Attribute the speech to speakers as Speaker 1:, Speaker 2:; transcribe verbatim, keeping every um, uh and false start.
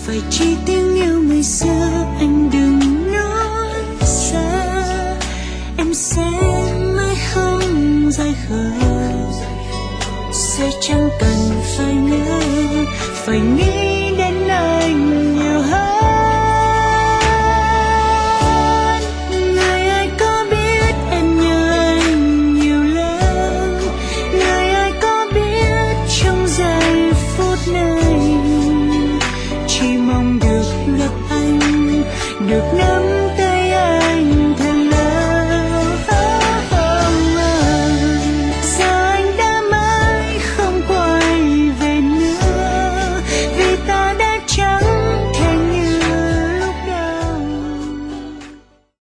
Speaker 1: phải chi tiếng yêu ngày xưa, anh đừng nói xa. Em sẽ mãi không rời khỏi, sẽ chẳng cần phải nhớ phải nghĩ